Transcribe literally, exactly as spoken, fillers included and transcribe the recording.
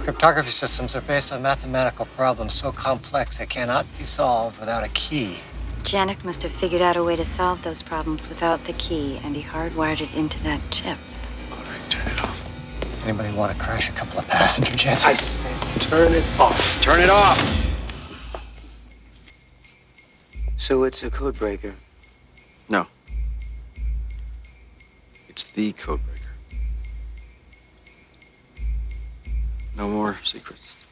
Cryptography systems are based on mathematical problems so complex they cannot be solved without a key. Janek must have figured out a way to solve those problems without the key, and he hardwired it into that chip. All right, turn it off. Anybody want to crash a couple of passenger jets? I said turn it off. Turn it off! So it's a code breaker. No. It's the code breaker. No more secrets.